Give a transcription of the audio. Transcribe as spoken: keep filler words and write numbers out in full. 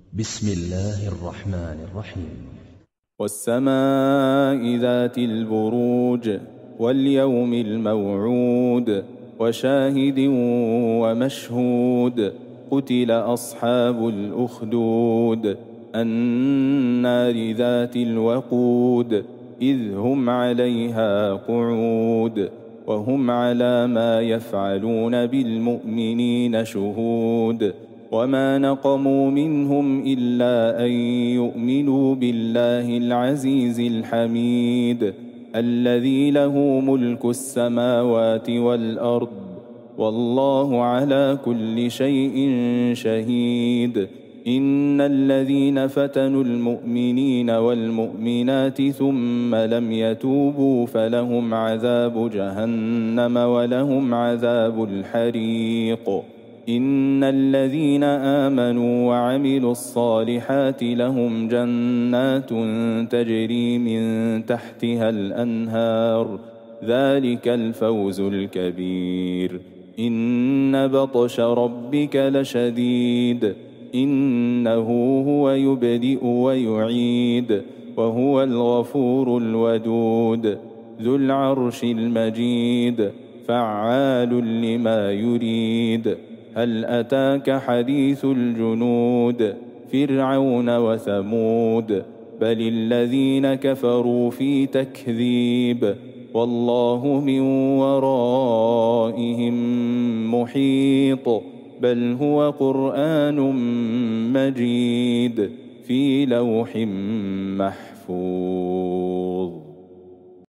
بسم الله الرحمن الرحيم. والسماء ذات البروج واليوم الموعود وشاهد ومشهود قتل أصحاب الأخدود النار ذات الوقود إذ هم عليها قعود وهم على ما يفعلون بالمؤمنين شهود وما نقموا منهم إلا أن يؤمنوا بالله العزيز الحميد الذي له ملك السماوات والأرض والله على كل شيء شهيد. إن الذين فتنوا المؤمنين والمؤمنات ثم لم يتوبوا فلهم عذاب جهنم ولهم عذاب الحريق. إن الذين آمنوا وعملوا الصالحات لهم جنات تجري من تحتها الأنهار ذلك الفوز الكبير. إن بطش ربك لشديد إنه هو يبدئ ويعيد وهو الغفور الودود ذو العرش المجيد فعال لما يريد. هل أتاك حديث الجنود فرعون وثمود بل الذين كفروا في تكذيب والله من ورائهم محيط بل هو قرآن مجيد في لوح محفوظ.